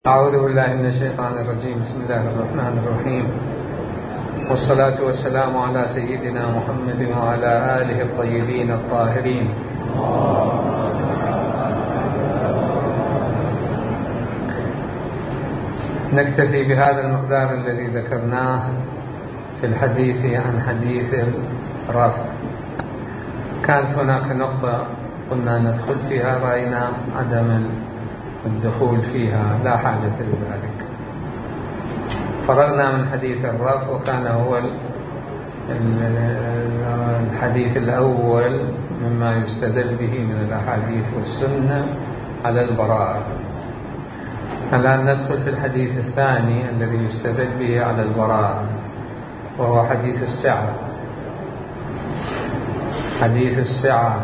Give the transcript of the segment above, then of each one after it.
أعوذ بالله من الشيطان الرجيم. بسم الله الرحمن الرحيم، والصلاة والسلام على سيدنا محمد وعلى آله الطيبين الطاهرين. نكتفي بهذا المقدار الذي ذكرناه في الحديث عن حديث الرفع. كانت هناك نقطة قلنا ندخل فيها، رأينا عدم الدخول فيها، لا حاجة لذلك. فرغنا من حديث الرفع، وكان هو الحديث الأول مما يستدل به من الأحاديث والسنة على البراءة. الآن ندخل في الحديث الثاني الذي يستدل به على البراءة، وهو حديث السعة. حديث السعة،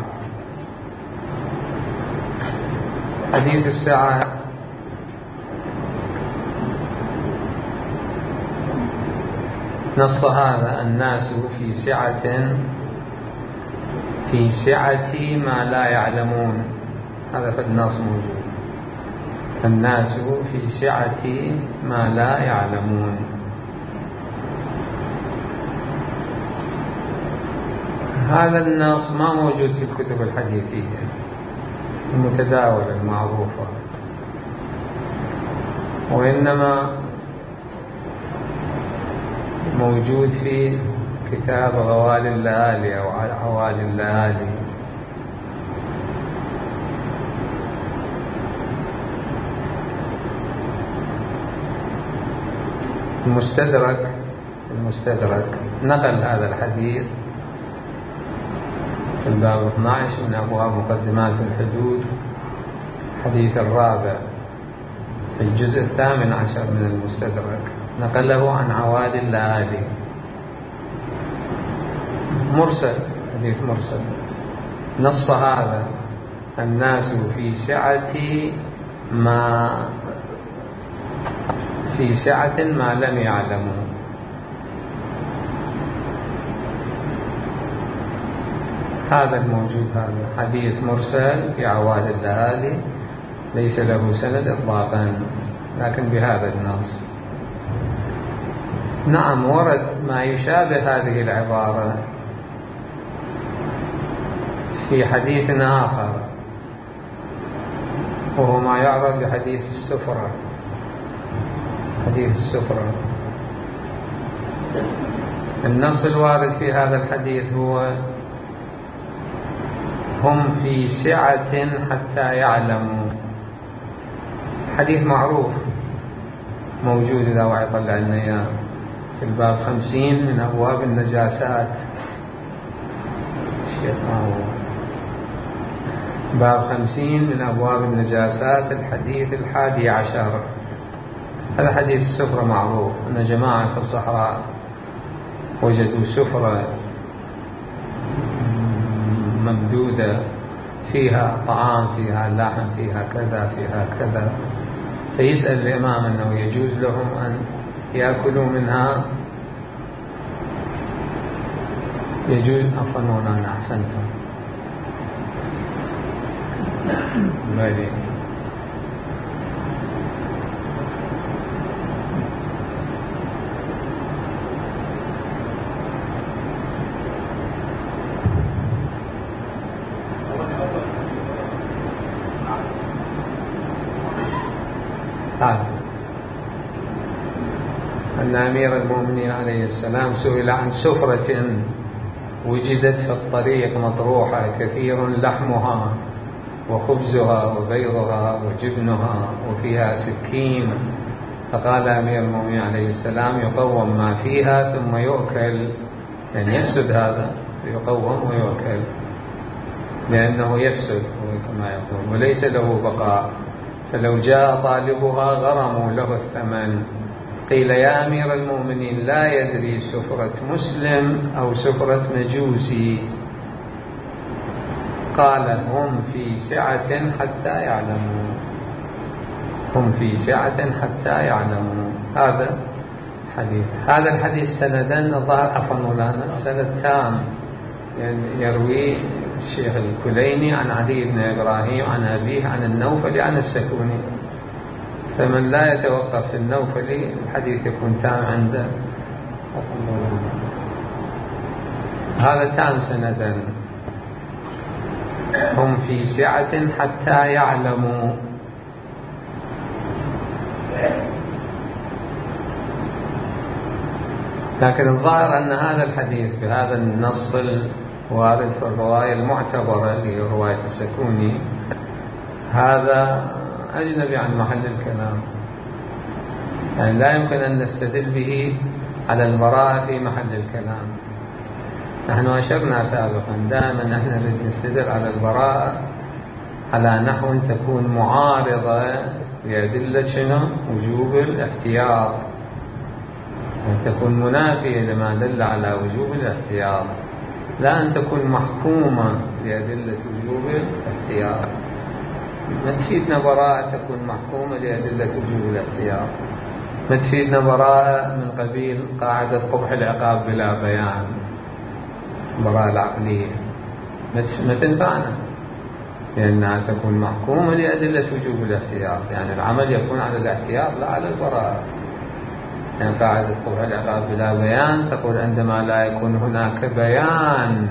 حديث السعة نص هذا: الناس في سعة ما لا يعلمون. هذا في النص موجود: الناس في سعة ما لا يعلمون. هذا النص ما موجود في الكتب الحديثية المتداولة المعروفة، وإنما موجود في كتاب غوالي الليالي أو عوالي الليالي. المستدرك نقل هذا الحديث في الباب 12 من أبواب مقدمات الحدود، حديث الرابع في الجزء 18 من المستدرك، نقله عن عوالي الليالي مرسل، حديث مرسل. نص هذا: الناس في سعة ما لم يعلموا. هذا الموجود، هذا حديث مرسل في عوالي الليالي، ليس له سند إطلاقا، لكن بهذا النص. نعم، ورد ما يشابه هذه العبارة في حديث آخر، وهو ما يعرف بحديث السفرة. حديث السفرة، النص الوارد في هذا الحديث هو: هم في سعة حتى يعلموا. حديث معروف موجود، إذا وعي طلع لنا في الباب 50 من أبواب النجاسات. باب 50 من أبواب النجاسات، الحديث 11. هذا حديث السفرة معروف، أن جماعة في الصحراء وجدوا سفرة ممدودة فيها طعام، فيها لحم، فيها كذا، فيها كذا، فيسأل الإمام أنه يجوز لهم أن يأكلوا منها. يجوز، أفضل أنا أحسنتم بلي. أن أمير المؤمنين عليه السلام سئل عن سفرة وجدت في الطريق مطروحة، كثير لحمها وخبزها وبيضها وجبنها وفيها سكين، فقال أمير المؤمنين عليه السلام: يقوم ما فيها ثم يؤكل. يعني يفسد هذا، يقوم ويؤكل، لأنه يفسد كما يقول، وليس له بقاء، فلو جاء طالبها غرموا له الثمن. قيل: يا أمير المؤمنين، لا يدري سفرة مسلم أو سفرة مجوسي. قال: هم في سعة حتى يعلموا. هم في سعة حتى يعلموا. هذا الحديث سندا سند تام، يعني يروي الشيخ الكليني عن علي بن إبراهيم عن أبيه عن النوفل عن السكوني. فمن لا يتوقف في النوفل الحديث يكون تام عنده. هذا تام سندا. هم في سعة حتى يعلموا. لكن الظاهر أن هذا الحديث بهذا النص الوارد في الرواية المعتبرة اللي هي رواية السكوني هذا أجنبي عن محل الكلام، يعني لا يمكن أن نستدل به على البراءة في محل الكلام. نحن أشرنا سابقا دائما نحن نريد نستدل على البراءة على نحو تكون معارضة لأدلة شنو؟ وجوب الاحتياط، تكون منافية لما دل على وجوب الاحتياط، لا أن تكون محكومة لأدلة وجوب الاحتياط. ما تفيدنا براءة تكون محكومة لأدلة وجوب الاحتياط، ما تفيدنا براءة من قبيل قاعدة قبح العقاب بلا بيان، براءة العقلية ما تنفعنا، لأنها تكون محكومة لأدلة وجوب الاحتياط، يعني العمل يكون على الاحتياط لا على البراءة. يعني قاعدة قبح العقاب بلا بيان تقول عندما لا يكون هناك بيان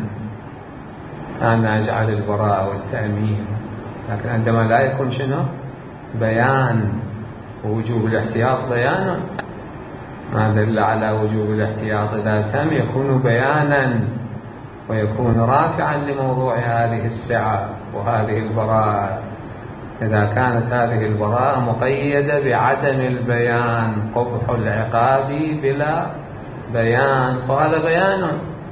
أنا أجعل البراءة والتأمين، لكن عندما لا يكون شنو؟ بيان، ووجوب الاحتياط بيان، ما دل على وجوب الاحتياط إذا تم يكون بيانا ويكون رافعا لموضوع هذه السعة وهذه البراءة. إذا كانت هذه البراءة مقيدة بعدم البيان، قبح العقاب بلا بيان، فهذا بيان،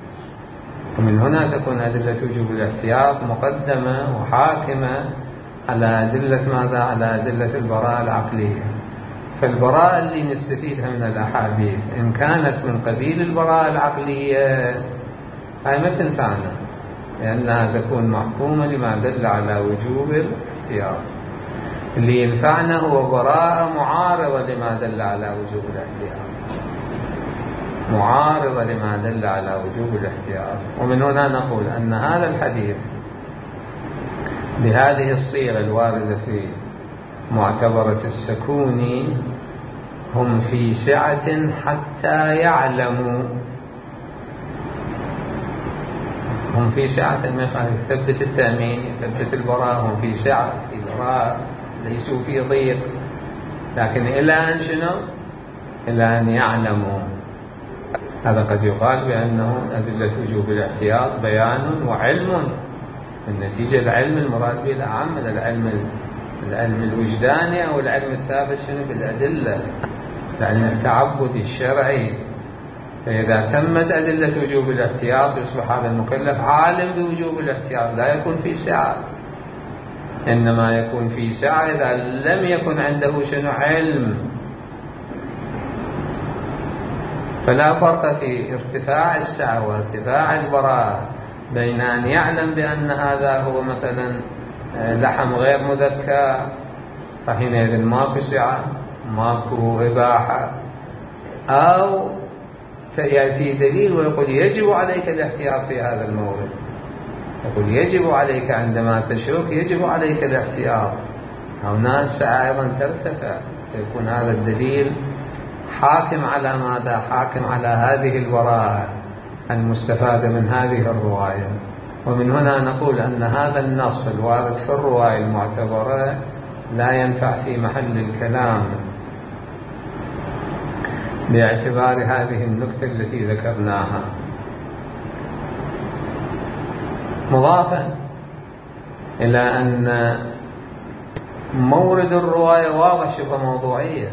ومن هنا تكون أدلة وجوب الاحتياط مقدمة وحاكمة على أدلة ماذا؟ على أدلة البراءة العقلية. فالبراءة اللي نستفيدها من الأحاديث إن كانت من قبيل البراءة العقلية هاي ما تنفعنا، لأنها تكون محكومة لما دل على وجوب الاحتياط. اللي ينفعنا هو براءة معارضة لما دل على وجوب الاحتياط، معارضة لما دل على وجوب الاحتياط. ومن هنا نقول أن هذا الحديث بهذه الصيغة الواردة في معتبرة السكوني هم في سعة حتى يعلموا، هم في سعة، ما يثبت التأمين يثبت البراءة، هم في سعة في براءة ليسوا في ضيق، لكن إلى أن شنو؟ إلى أن يعلموا. هذا قد يقال بأنه أدلة وجوب الاحتياط بيان وعلم، النتيجة العلم المراد به الأعم، العلم الوجداني أو العلم الثابت شنو؟ بالأدلة، العلم التعبدي الشرعي. فإذا تمت أدلة وجوب الاحتياط يصبح هذا المكلف عالم بوجوب الاحتياط، لا يكون في سعة، إنما يكون في سعة إذا لم يكن عنده شنو؟ علم. فلا فرق في ارتفاع السعة وارتفاع البراءة بين أن يعلم بأن هذا هو مثلا لحم غير مذكى فحينئذ ماكو سعة ماكو إباحة، أو يأتي دليل ويقول يجب عليك الاحتياط في هذا المورد، يقول يجب عليك عندما تشرك يجب عليك الاحتياط، هنا السعة أيضا ترتفع، فيكون هذا الدليل حاكم على ماذا؟ حاكم على هذه البراءة المستفادة من هذه الرواية. ومن هنا نقول أن هذا النص الوارد في الرواية المعتبرة لا ينفع في محل الكلام باعتبار هذه النكتة التي ذكرناها. مضافا إلى أن مورد الرواية واضح شبه موضوعية،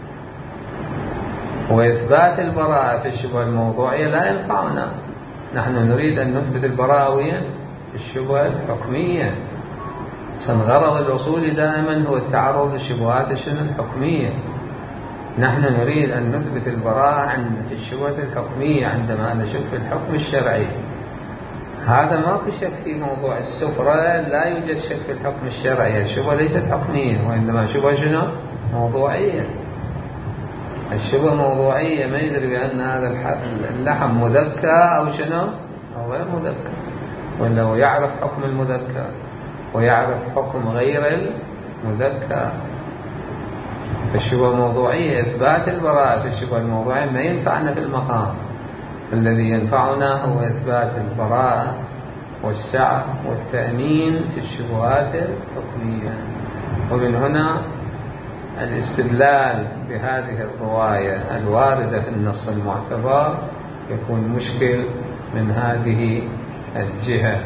وإثبات البراءة في الشبهة الموضوعية لا ينفعنا، نحن نريد أن نثبت البراءة وين؟ في الشبهة الحكمية. غرض الأصول دائما هو التعرض للشبهات الحكمية، نحن نريد أن نثبت البراءة في الشبهة الحكمية عندما نشوف في الحكم الشرعي. هذا ما في شك في موضوع السفرة، لا يوجد شك في الحكم الشرعي، الشبهة ليست حكمية، وإنما شبهة موضوعية. الشبهة موضوعية، ما يدري بأن هذا اللحم مذكى أو أو غير مذكى، ولا هو يعرف حكم المذكى ويعرف حكم غير المذكى. الشبهة الموضوعية إثبات البراءة في الشبهة الموضوعية ما ينفعنا في المقام. الذي ينفعنا هو إثبات البراءة والسعة والتأمين في الشبهات الحكمية. ومن هنا الاستدلال بهذه الرواية الواردة في النص المعتبر يكون مشكل من هذه الجهة.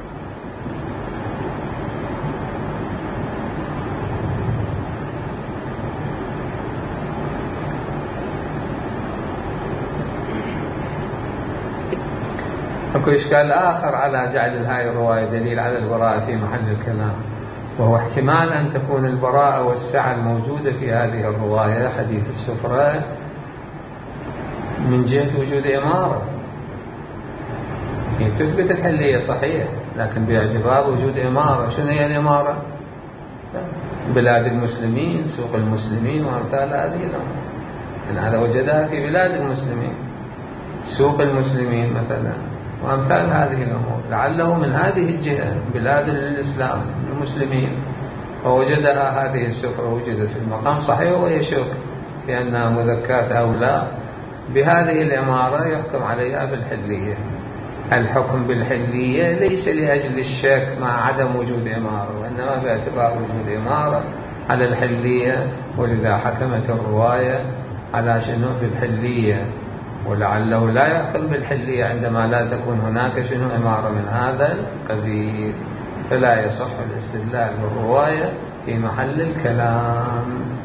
أكو إشكال آخر على جعل هذه الرواية دليل على البراءة في محل الكلام، وهو احتمال أن تكون البراءة والسعة الموجودة في هذه الرواية حديث السفرة من جهة وجود إمارة. هي تثبت الحلية صحيح، لكن باعتبار وجود إمارة. شنو هي الإمارة؟ بلاد المسلمين، سوق المسلمين وأمثال هذه الأمور. إن هذا وجدها في بلاد المسلمين، سوق المسلمين مثلا وأمثال هذه الأمور، لعله من هذه الجهة بلاد الإسلام المسلمين فوجدها هذه السفرة وجدت في المقام صحيح، ويشك في أنها مذكاة أو لا. بهذه الإمارة يحكم عليها بالحلية. الحكم بالحلية ليس لأجل الشك مع عدم وجود إمارة، وإنما باعتبار وجود إمارة على الحلية، ولذا حكمت الرواية على شنو بالحلية. ولعله لا يحكم بالحلية عندما لا تكون هناك شنو إمارة من هذا القبيل، فلا يصح الاستدلال بالرواية في محل الكلام.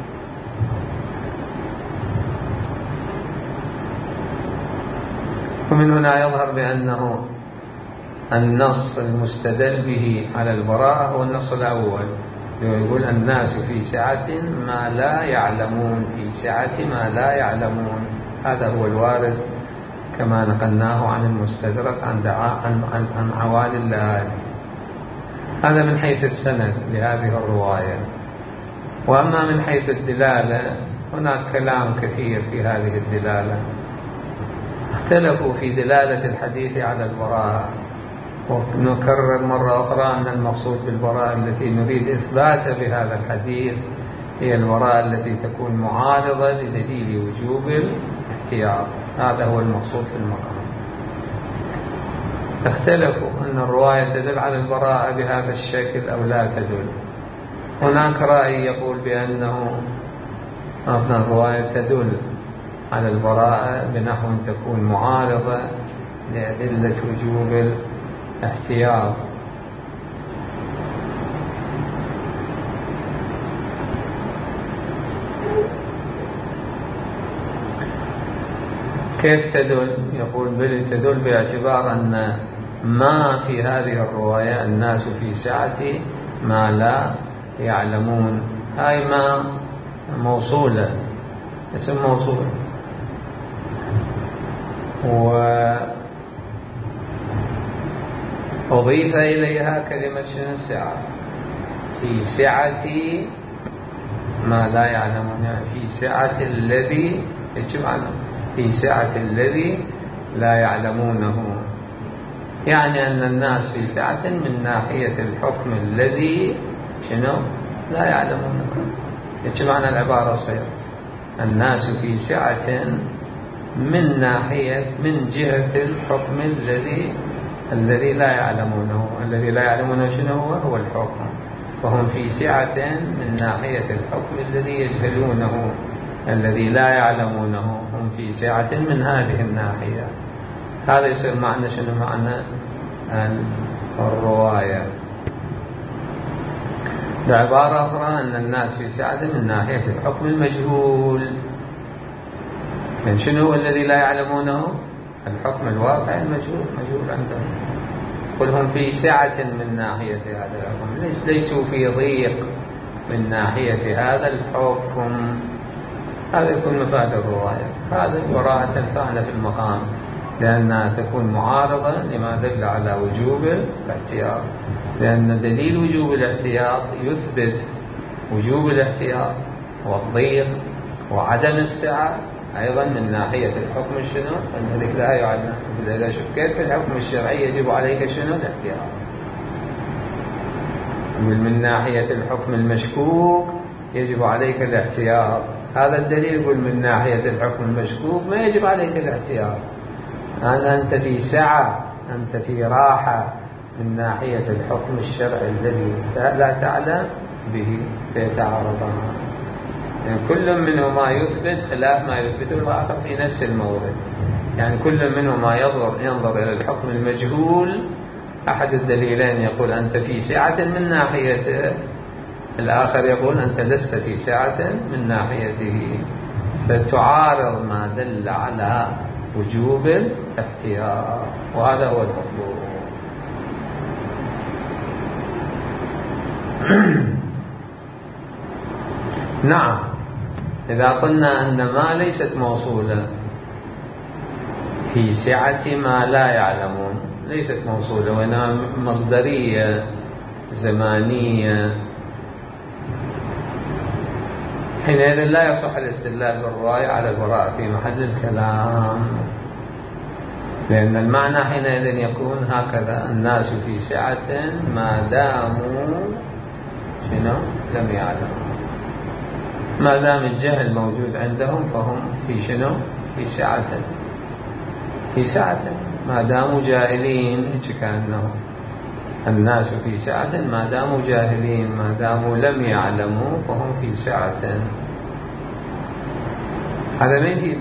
ومن هنا يظهر بأنه النص المستدل به على البراءة هو النص الأول، يقول الناس في سعة ما لا يعلمون، في سعة ما لا يعلمون. هذا هو الوارد كما نقلناه عن المستدرك عن عوالي اللآلي. هذا من حيث السند لهذه الرواية. وأما من حيث الدلالة هناك كلام كثير في هذه الدلالة. اختلفوا في دلالة الحديث على البراءة، ونكرر مرة أخرى أن المقصود بالبراءة التي نريد إثباتها بهذا الحديث هي البراءة التي تكون معارضة لدليل وجوب الاحتياط. هذا هو المقصود في المقام. اختلفوا أن الرواية تدل على البراءة بهذا الشكل أو لا تدل. هناك رأي يقول بأنه الرواية تدل على البراءة بنحو تكون معارضة لأدلة وجوب الاحتياط. كيف تدل؟ يقول بل تدل باعتبار أن ما في هذه الرواية الناس في سعة ما لا يعلمون. هاي ما موصولة، اسم موصول، وأضيف إليها كلمة شنو؟ سعة. في سعة ما لا يعلمون، يعني في سعة الذي في سعة الذي لا يعلمونه، يعني أن الناس في سعة من ناحية الحكم الذي شنو لا يعلمونه. معنى العبارة الصيغة الناس في سعة من ناحية من جهة الحكم الذي لا يعلمونه. الذي لا يعلمونه شنو هو الحكم، وهم في سعة من ناحية الحكم الذي يجهلونه، الذي لا يعلمونه، هم في سعة من هذه الناحية. هذا يصير معنى شنو؟ معنى الرواية. بعبارة أخرى أن الناس في سعة من ناحية الحكم المجهول. من شنو هو الذي لا يعلمونه؟ الحكم الواقع المجهول، مجهول عندهم. قل هم في سعة من ناحية هذا الحكم، ليسوا في ضيق من ناحية هذا الحكم. هذا يكون مفاد الرواية. هذا البراءة تنفعنا في المقام لأنها تكون معارضة لما دل على وجوب الاحتياط، لأن دليل وجوب الاحتياط يثبت وجوب الاحتياط والضيق وعدم السعة أيضا من ناحية الحكم شنو؟ أنك لا يعلم. إذا شكيت في الحكم الشرعي يجب عليك شنو؟ الاحتياط. من ناحية الحكم المشكوك يجب عليك الاحتياط. هذا الدليل يقول من ناحية الحكم المشكوك ما يجب عليك الاحتياط، أنت في سعة، أنت في راحة من ناحية الحكم الشرعي الذي لا تعلم به فيتعارضان. يعني كل منهما يثبت خلاف ما يثبته الآخر في نفس المورد. يعني كل منهما ينظر إلى الحكم المجهول، أحد الدليلين يقول أنت في سعة من ناحيته، الآخر يقول أنت لست في سعة من ناحيته، فتعارض ما دل على وجوب الاحتياط، وهذا هو المطلوب. نعم، إذا قلنا أن ما ليست موصولة في سعة ما لا يعلمون، ليست موصولة وإنها مصدرية زمانية، حينئذ لا يصح الاستدلال بالرواية على البراءة في محل الكلام، لأن المعنى حينئذ يكون هكذا: الناس في سعة ما داموا لم يعلموا، ما دام الجهل موجود عندهم فهم في في سعة ما داموا جاهلين. كأنه الناس في سعة ما داموا جاهلين، ما داموا لم يعلموا فهم في سعة. هذا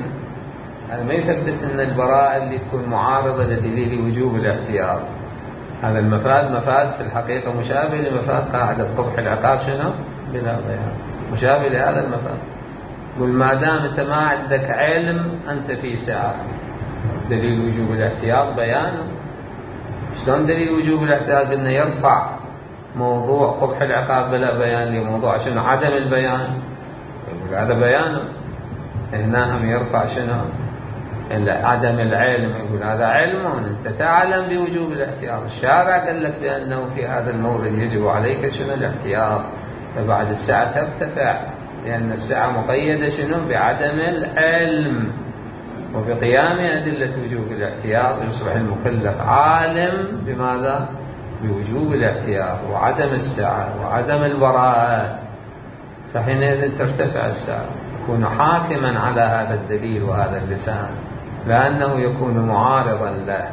ما يثبت أن البراءة اللي تكون معارضة لدليل وجوب الاحتياط. هذا مفاد في الحقيقة مشابه لمفاد قاعدة قبح العقاب بلا بيان، مشابه لهذا المفاد. قل ما دام أنت ما عندك علم أنت في سعة. دليل وجوب الاحتياط بيانه. شلون دليل وجوب الاحتياط أنه يرفع موضوع قبح العقاب بلا بيان لموضوع عدم البيان؟ هذا بيانه. هنا هم يرفع عدم العلم، يقول هذا علم، أنت تعلم بوجوب الاحتياط. الشارع قال لك بأنه في هذا المورد يجب عليك الاحتياط، فبعد الساعة ترتفع، لأن الساعة مقيدة بعدم العلم، وبقيام أدلة وجوب الاحتياط يصبح المكلف عالم بماذا؟ بوجوب الاحتياط وعدم الساعة وعدم البراءة، فحينئذ ترتفع الساعة، يكون حاكما على هذا الدليل وهذا اللسان، لأنه يكون معارضا له.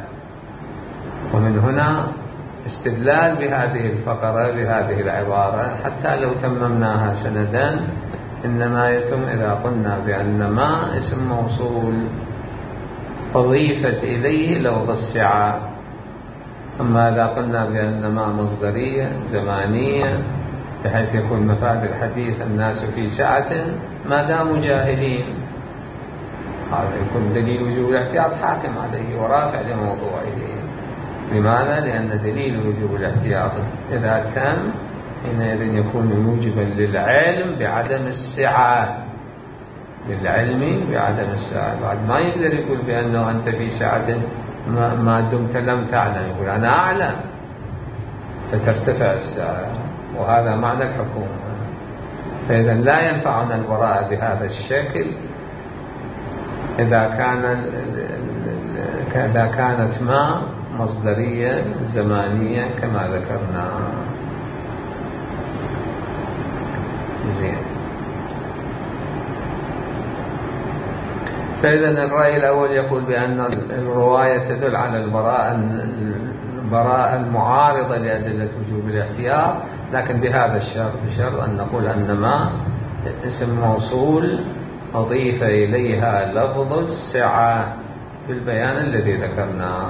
ومن هنا استدلال بهذه الفقرة بهذه العبارة حتى لو تممناها سندا إنما يتم إذا قلنا بأن ما اسم موصول أضيفت إليه لفظ السعة. أما إذا قلنا بأن ما مصدرية زمانية بحيث يكون مفاد الحديث الناس في سعة ما داموا جاهلين، هذا يكون دليل وجوب الاحتياط حاكم عليه ورافع لموضوعه. لماذا؟ لأن دليل وجوب الاحتياط إذا تم حينئذ يكون موجبا للعلم بعدم السعة، للعلم بعدم السعة. بعد ما يقدر يقول بأنه أنت في سعة ما دمت لم تعلم، يقول أنا أعلم، فترتفع السعة، وهذا معنى الحكومة. فإذا لا ينفعنا البراءة بهذا الشكل إذا كانت ما مصدرية زمانية كما ذكرنا. زين. فإذا الرأي الأول يقول بأن الرواية تدل على البراءة المعارضة لأدلة وجوب الاحتياط، لكن بهذا الشرط، بشرط أن نقول أن ما اسم موصول أضيف إليها لفظ السعة بالبيان الذي ذكرناه.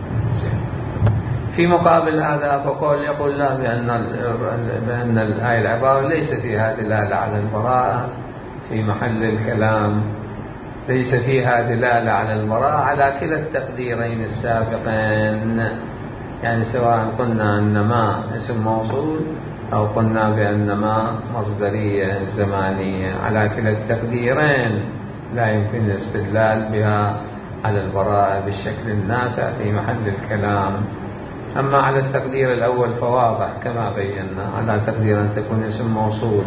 في مقابل هذا فقول يقول لا، بأن الآية العبارة ليس فيها دلالة على البراءة في محل الكلام، ليس فيها دلالة على البراءة على كلا التقديرين السابقين، يعني سواء قلنا أن ما اسم موصول أو قلنا بأن ما مصدرية زمانية، على كلا التقديرين لا يمكن الاستدلال بها على البراءة بالشكل النافع في محل الكلام. أما على التقدير الأول فواضح كما بينا، على تقدير أن تكون اسم موصول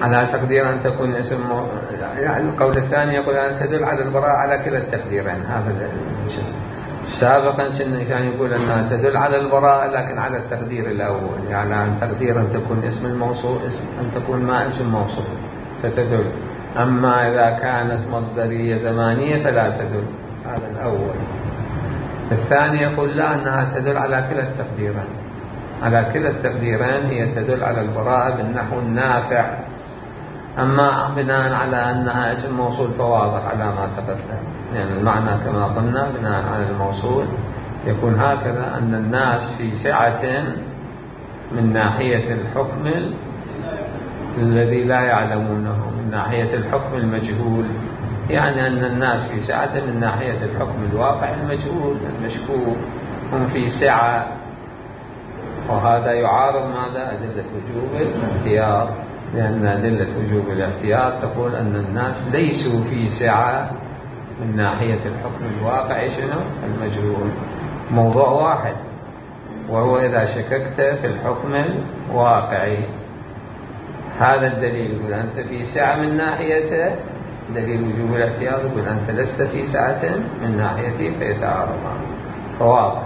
على تقدير أن تكون اسم يعني القول الثاني يقول أن تدل على البراءة على كلا التقديرين. هذا سابقا كان يقول أنها تدل على البراءة لكن على التقدير الأول، يعني عن تقدير أن تكون اسم الموصول أن تكون ما اسم موصول فتدل، أما إذا كانت مصدرية زمانية فلا تدل. هذا الأول. الثاني يقول لا، أنها تدل على كلا التقديرين، على كلا التقديرين هي تدل على البراءة بالنحو النافع. أما بناء على أنها اسم موصول فواضح على ما تقدم، يعني المعنى كما قلنا بناء على الموصول يكون هكذا، أن الناس في سعة من ناحية الحكم الذي لا يعلمونه، من ناحية الحكم المجهول، يعني أن الناس في سعة من ناحية الحكم الواقع المجهول المشكوك، هم في سعة. وهذا يعارض ماذا؟ أدلة وجوب الاحتياط، لأن أدلة وجوب الاحتياط تقول أن الناس ليسوا في سعة من ناحية الحكم الواقعي شنو؟ المجهول. موضوع واحد، وهو إذا شككت في الحكم الواقعي. هذا الدليل يقول أنت في سعة من ناحيته، دليل وجوب الاحتياط يقول أنت لست في سعة من ناحيته، فيتعارضان، فواضح.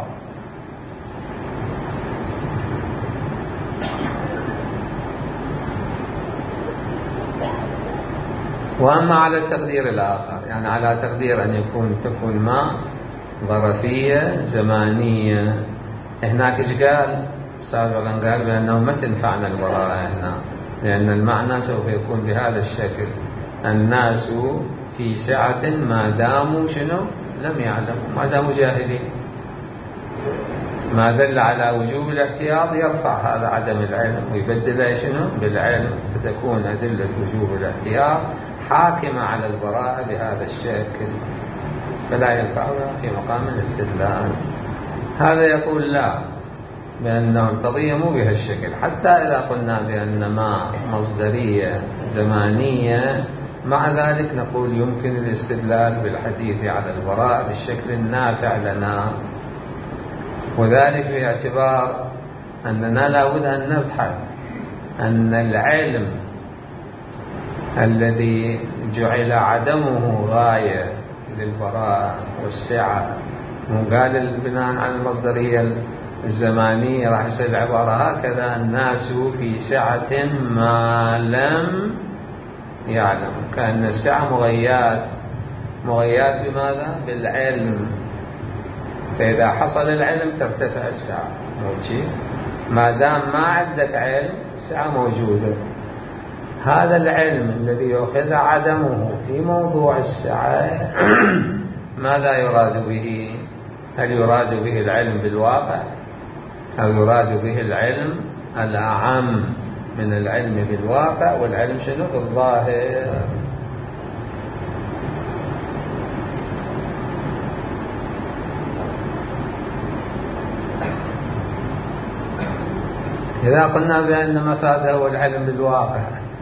وأما على التقدير الآخر، يعني على تقدير أن تكون ما ظرفية زمانية، هناك إيش قال سابقا؟ قال بأنه ما تنفعنا البراءة هنا، لأن المعنى سوف يكون بهذا الشكل: الناس في سعة ما داموا شنو؟ لم يعلموا، ما داموا جاهلين. ما دل على وجوب الاحتياط يرفع هذا عدم العلم ويبدله شنو؟ بالعلم، فتكون أدلة وجوب الاحتياط حاكمة على البراءة بهذا الشكل، فلا ينفعها في مقام الاستدلال. هذا يقول لا، بأنه القضية مو بهالشكل. حتى إذا قلنا بأن ما مصدرية زمانية، مع ذلك نقول يمكن الاستدلال بالحديث على البراءة بالشكل النافع لنا، وذلك باعتبار أننا لا بد أن نبحث أن العلم الذي جعل عدمه غاية للبراءة والسعة، وقال بناء على المصدرية الزمانية راح يصير العبارة هكذا: الناس في سعة ما لم يعلم، كأن السعة مغيات بماذا؟ بالعلم. فإذا حصل العلم ترتفع السعة، ما دام ما عندك علم السعة موجودة. هذا العلم الذي يأخذ عدمه في موضوع السعة ماذا يراد به؟ هل يراد به العلم بالواقع، أو يراد به العلم الأعم من العلم بالواقع، والعلم شنو؟ بالظاهر. إذا قلنا بأن مفاده هو العلم بالواقع،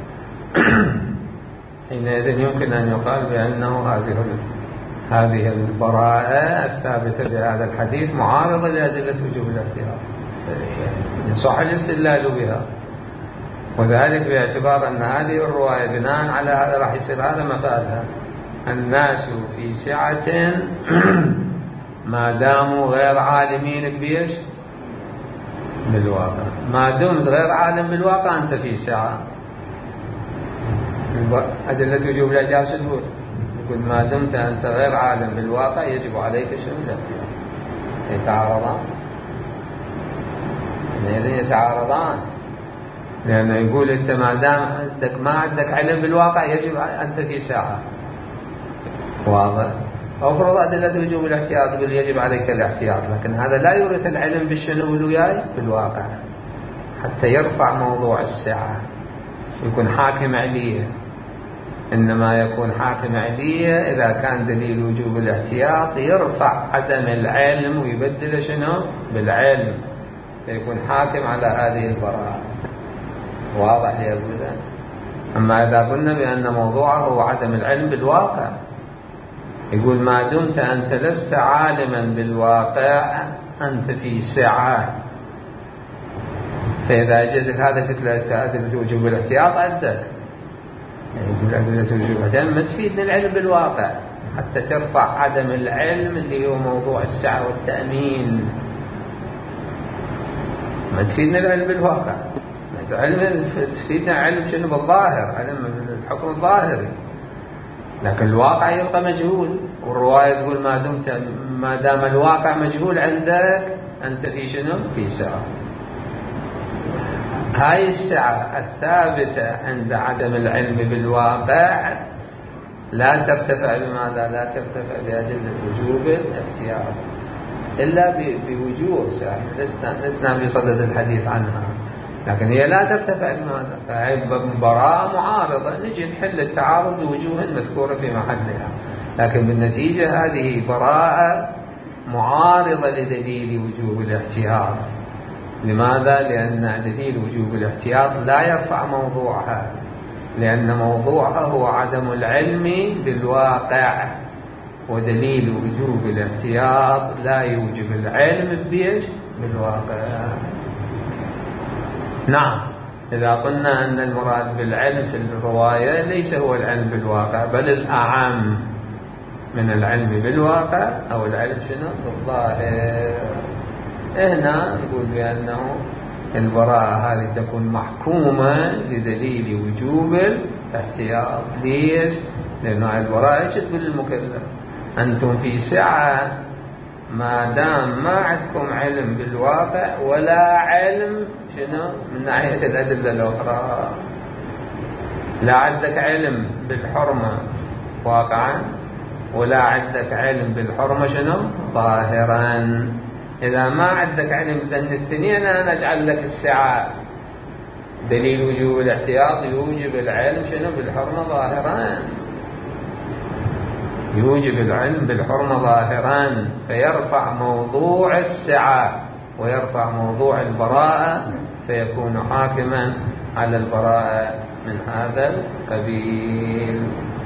حينئذ يمكن أن يقال بأنه هذه البراءة الثابتة بهذا الحديث معارضة لأدلة وجوب الاحتياط، يصح الاستدلال بها. وذلك باعتبار أن هذه الرواية بناء على هذا راح يصير هذا مفادها: الناس في سعة ما داموا غير عالمين بيش بالواقع. ما دمت غير عالم بالواقع أنت في سعة. أدلة وجوب الاحتياط شو تقول؟ يقول ما دمت أنت غير عالم بالواقع يجب عليك شنو؟ الاحتياط. يتعارضان، يتعارضان، لأنه يقول أنت ما دام ما عندك علم بالواقع يجب أنت في ساعة. واضح؟ أفرض أدلة وجوب الاحتياط يقول يجب عليك الاحتياط، لكن هذا لا يورث العلم بالشنو والوياي بالواقع، حتى يرفع موضوع الساعة يكون حاكم عليه. إنما يكون حاكم عليه إذا كان دليل وجوب الاحتياط يرفع عدم العلم ويبدل شنو بالعلم، فيكون حاكم على هذه البراءة. واضح يا أبونا؟ أما إذا قلنا بأن موضوعه هو عدم العلم بالواقع، يقول ما دمت أنت لست عالما بالواقع أنت في سعة. فإذا جدت هذا قلت له أدلة وجوب الاحتياط عندك، أدلة وجوب الاحتياط ما تفيدنا العلم بالواقع، حتى ترفع عدم العلم اللي هو موضوع السعة والتأمين. ما تفيدنا العلم بالواقع، تفيدنا علم شنو بالظاهر، علم الحكم الظاهري، لكن الواقع يبقى مجهول. والرواية تقول ما دام الواقع مجهول عندك أنت في شنو؟ في سعة. هاي السعة الثابتة عند عدم العلم بالواقع لا ترتفع بماذا؟ لا ترتفع بأدلة وجوب الاحتياط إلا بوجوه سعة لسنا بصدد الحديث عنها، لكن هي لا ترتفع بماذا؟ فهي براءة معارضة، نجي نحل التعارض بوجوه مذكورة في محلها، لكن بالنتيجة هذه براءة معارضة لدليل وجوب الاحتياط. لماذا؟ لأن دليل وجوب الاحتياط لا يرفع موضوعها، لأن موضوعها هو عدم العلم بالواقع، ودليل وجوب الاحتياط لا يوجب العلم بالواقع. نعم، إذا قلنا أن المراد بالعلم في الرواية ليس هو العلم بالواقع، بل الأعم من العلم بالواقع أو العلم شنو؟ بالظاهر. هنا نقول بأنه البراءة هذه تكون محكومة لدليل وجوب الاحتياط. ليش؟ لأنه البراءة ايش تقول للمكلف؟ أنتم في سعة ما دام ما عندكم علم بالواقع ولا علم شنو من ناحية الأدلة الأخرى. لا عندك علم بالحرمة واقعا ولا عندك علم بالحرمة شنو ظاهرا. إذا ما عندك علم بأن الاثنين أنا نجعل لك السعة. دليل وجوب الاحتياط يوجب العلم شنو بالحرمة ظاهرا، يوجب العلم بالحرمة ظاهرا، فيرفع موضوع السعة ويرفع موضوع البراءة، فيكون حاكما على البراءة من هذا القبيل.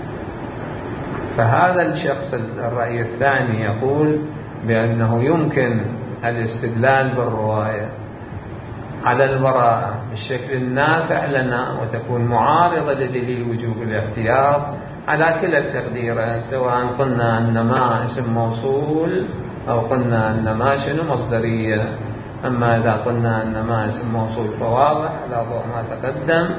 فهذا الشخص الرأي الثاني يقول بأنه يمكن الاستدلال بالرواية على البراءة بالشكل النافع لنا وتكون معارضة لدليل وجوب الاحتياط على كلا التقديرين، سواء قلنا أن ما اسم موصول أو قلنا أن ما شنو مصدرية. أما إذا قلنا أن ما اسم موصول فواضح على ضوء ما تقدم،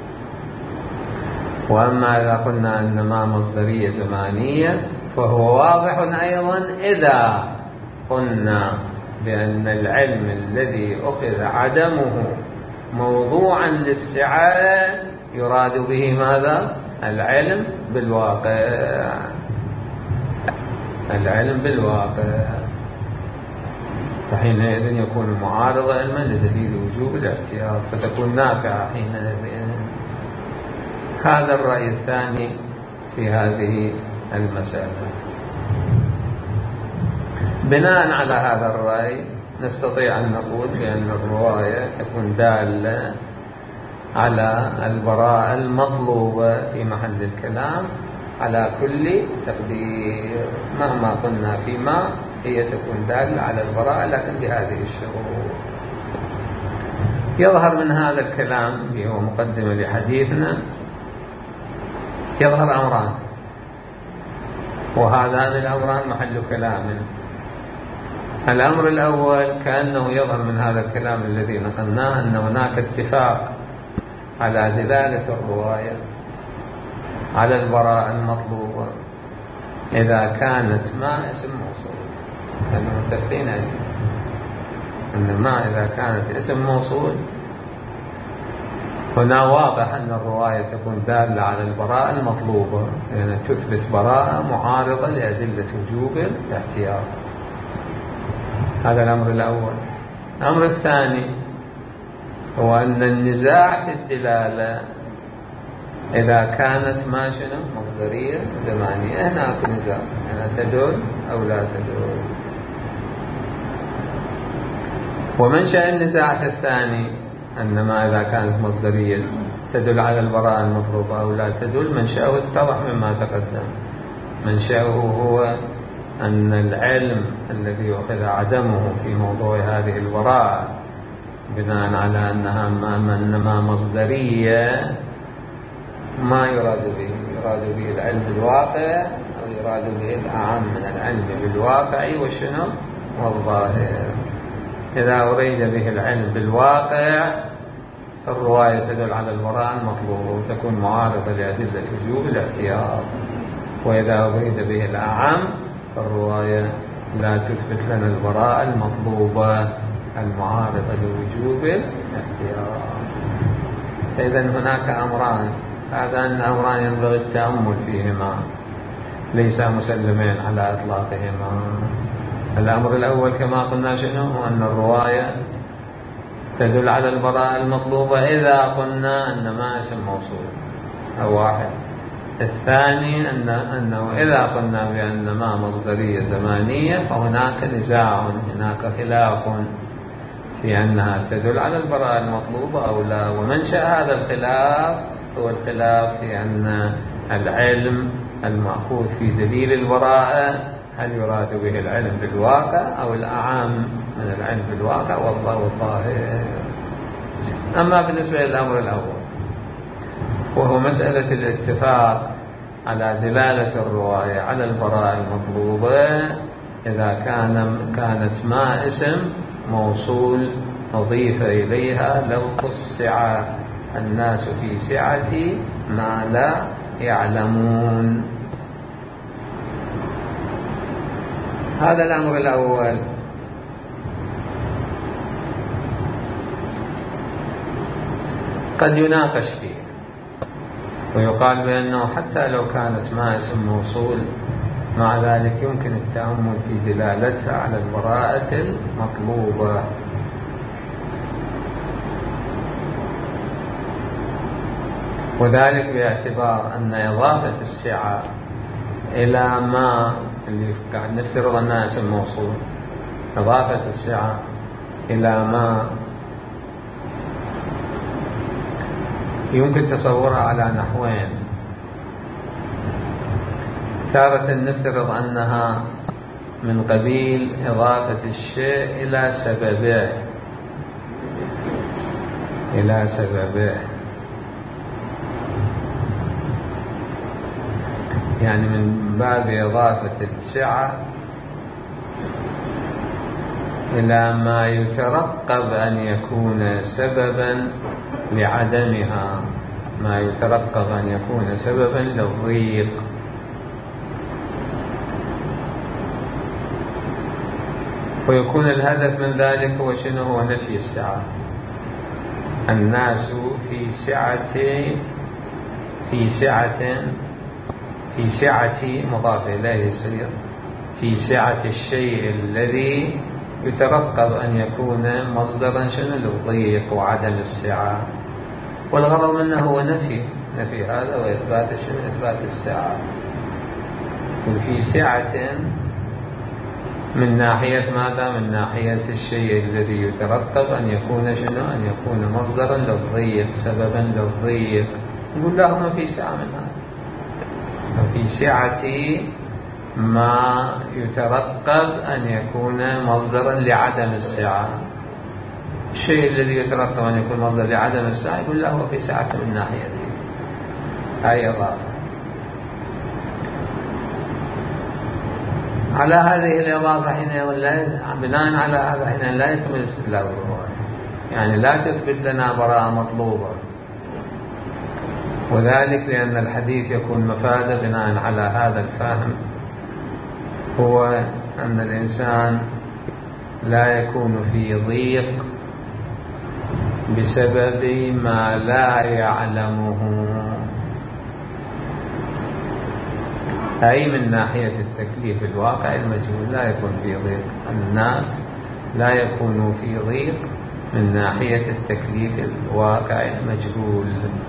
وأما إذا قلنا أن ما مصدرية زمانية فهو واضح أيضا إذا قلنا بأن العلم الذي أخذ عدمه موضوعا للسعة يراد به ماذا؟ العلم بالواقع، العلم بالواقع، فحينئذ يكون المعارضة علما لدليل وجوب الاحتياط فتكون نافعة حينئذ. هذا الرأي الثاني في هذه المسألة. بناء على هذا الرأي نستطيع أن نقول بأن الرواية تكون دالة على البراءة المطلوبة في محل الكلام على كل تقدير. مهما قلنا فيما هي تكون دالة على البراءة لكن بهذه الشروط. يظهر من هذا الكلام اللي هو مقدمة لحديثنا يظهر أمران، وهذان الأمران محل كلام. الأمر الأول كأنه يظهر من هذا الكلام الذي نقلناه أن هناك اتفاق على دلالة الرواية على البراءة المطلوبة إذا كانت ما اسم موصول. لأنه متفقين أن ما إذا كانت اسم موصول هنا واضح أن الرواية تكون دالة على البراءة المطلوبة، يعني تثبت براءة معارضة لأدلة وجوب الاحتياط. هذا الأمر الأول. الأمر الثاني هو أن النزاع في الدلالة إذا كانت ما شنو مصدرية زمانية. هناك نزاع أنها تدل أو لا تدل. ومنشأ النزاع في الثاني أن ما إذا كانت مصدرية تدل على البراءة المطلوبة أو لا تدل منشأه اتضح مما تقدم. منشأه هو أن العلم الذي أخذ عدمه في موضوع هذه البراءة بناء على أنها ما مصدرية ما يراد به العلم بالواقع، أو يراد به الأعم من العلم بالواقع وشنو والظاهر. إذا أريد به العلم بالواقع فالرواية تدل على البراءة المطلوبة وتكون معارضة لأدلة وجوب الاحتياط. وإذا أريد به الأعم فالرواية لا تثبت لنا البراءة المطلوبة المعارضة لوجوب الاحتياط. إذن هناك أمران، هذان أمران ينبغي التأمل فيهما، ليس مسلمين على إطلاقهما. الأمر الأول كما قلنا شنو؟ أن الرواية تدل على البراءة المطلوبة إذا قلنا أن ما اسم موصول أو واحد. الثاني أنه إذا قلنا بأن ما مصدرية زمانية فهناك نزاع، هناك خلاف في أنها تدل على البراءة المطلوبة أو لا. ومنشأ هذا الخلاف هو الخلاف في أن العلم المأخوذ في دليل البراءة هل يراد به العلم بالواقع أو الأعم من العلم بالواقع والظاهر. أما بالنسبة للأمر الأول وهو مسألة الاتفاق على دلالة الرواية على البراءة المطلوبة إذا كانت ما اسم موصول نضيف إليها لفظ السعة، الناس في سعة ما لا يعلمون. هذا الأمر الأول. قد يناقش فيه ويقال بأنه حتى لو كانت ما اسم موصول مع ذلك يمكن التأمل في دلالتها على البراءة المطلوبة. وذلك باعتبار أن إضافة السعة إلى ما اللي قاعد نفترض أنها اسم موصول، إضافة السعة إلى ما يمكن تصورها على نحوين. تارة نفترض أنها من قبيل إضافة الشيء إلى سببه يعني من باب إضافة السعة إلى ما يترقب أن يكون سببا لعدمها، ما يترقب أن يكون سببا للضيق. ويكون الهدف من ذلك هو شنو؟ هو نفي السعة. الناس في سعة مضاف إليه يصير في سعة الشيء الذي يترقب أن يكون مصدرا شنو؟ للضيق وعدم السعة. والغرض منه هو نفي هذا وإثبات شنو؟ إثبات السعة. في سعة من ناحية ماذا؟ من ناحية الشيء الذي يترقب أن يكون شنو؟ أن يكون مصدرا للضيق، سببا للضيق. نقول لهم في سعة من هذا، في سعة ما يترقب أن يكون مصدرا لعدم السعة. الشيء الذي يترقب أن يكون مصدرا لعدم السعة يقول له في سعة من ناحيته. هاي إضافة. على هذه الإضافة بناء على هذا حين لا يكمل استدلال الرواية، يعني لا تثبت لنا براءة مطلوبة. وذلك لأن الحديث يكون مفادة بناء على هذا الفهم، هو أن الإنسان لا يكون في ضيق بسبب ما لا يعلمه، أي من ناحية التكليف الواقع المجهول لا يكون في ضيق. الناس لا يكونوا في ضيق من ناحية التكليف الواقع المجهول،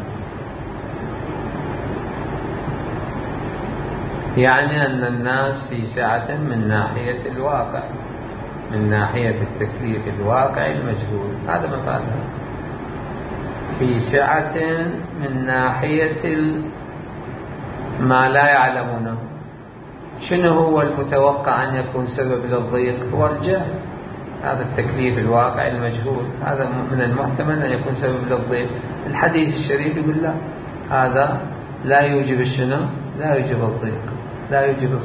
يعني أن الناس في سعة من ناحية الواقع، من ناحية التكليف الواقع المجهول. هذا مفادها في سعة من ناحية ما لا يعلمونه. شنو هو المتوقع أن يكون سبب للضيق؟ هو الجهل. هذا التكليف الواقع المجهول هذا من المحتمل أن يكون سبب للضيق. الحديث الشريف يقول لا، هذا لا يوجب الشنو؟ لا يوجب الضيق، لا يوجب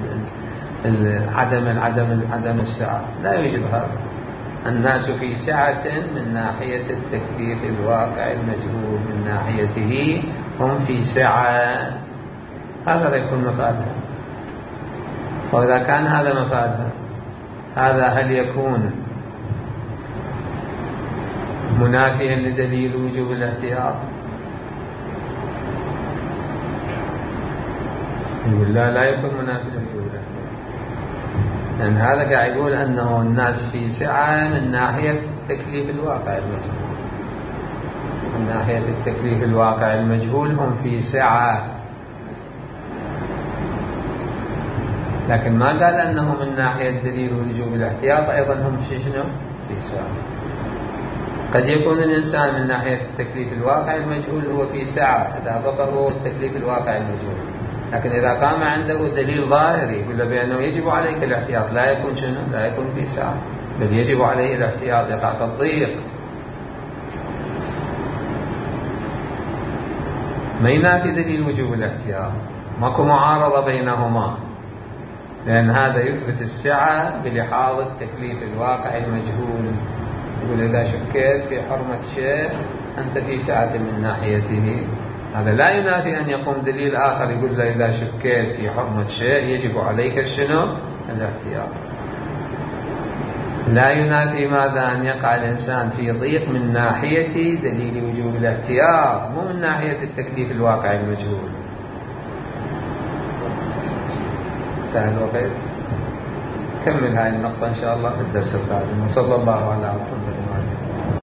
عدم السعة، لا يوجب هذا. الناس في سعة من ناحية التكليف الواقع المجهول، من ناحيته هم في سعة، هذا لا يكون مفادها. وإذا كان هذا مفادها، هذا هل يكون منافيا لدليل وجوب الاحتياط؟ يقول لا يكون منافيا لوجوب الاحتياط، لأن هذا قاعد يقول أنه الناس في سعة من ناحية التكليف الواقع المجهول، من ناحية التكليف الواقع المجهول هم في سعة، لكن ما قال أنه من ناحية دليل وجوب الاحتياط أيضا هم شنو؟ في سعة. قد يكون الإنسان من ناحية التكليف الواقع المجهول هو في سعة إذا بقى هو التكليف الواقع المجهول، لكن إذا قام عنده دليل ظاهري يقول له بأنه يجب عليك الاحتياط، لا يكون شنو؟ لا يكون في سعة، بل يجب عليه الاحتياط، يقع في الضيق. ما ينافي دليل وجوب الاحتياط، ماكو معارضة بينهما، لأن هذا يثبت السعة بلحاظ التكليف الواقع المجهول. يقول إذا شكيت في حرمة شيء أنت في سعة من ناحيته، هذا لا ينافي أن يقوم دليل آخر يقول له إذا شكيت في حرمة شيء يجب عليك شنو؟ الاحتياط. لا ينافي ماذا؟ أن يقع الإنسان في ضيق من ناحية دليل وجوب الاحتياط، مو من ناحية التكليف الواقع المجهول. انتهى الوقت، كمل هاي النقطة إن شاء الله في الدرس القادم. وصلى الله على محمد.